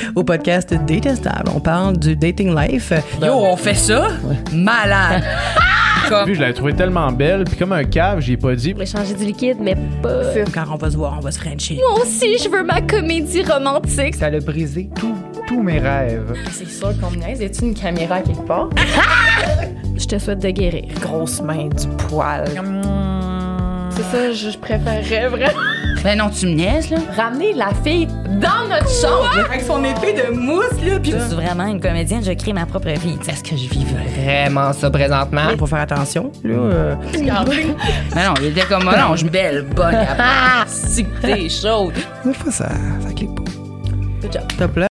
au podcast Détestable. On parle du dating life. Yo, on fait ça? Malade! Puis je l'avais trouvée tellement belle, puis comme un cave, j'ai pas dit. Je voulais changer du liquide, mais pas. Quand on va se voir, on va se frencher. Moi aussi, je veux ma comédie romantique. Ça a brisé tous mes rêves. C'est sûr qu'on me niaise. Y a-tu une caméra quelque part? Je te souhaite de guérir. Grosse main, du poil. C'est ça, je préférerais vraiment. Ben non, tu me niaises, là? Ramener la fille dans notre chambre. Avec son épée de mousse, là, puis Je suis vraiment une comédienne, je crée ma propre vie. Est-ce que je vis vraiment ça présentement? faut faire attention, là. Mais non, il était comme moi, non, je suis belle, bonne, capable. Si que t'es chaude. Des fois, ça clique pas. Top là.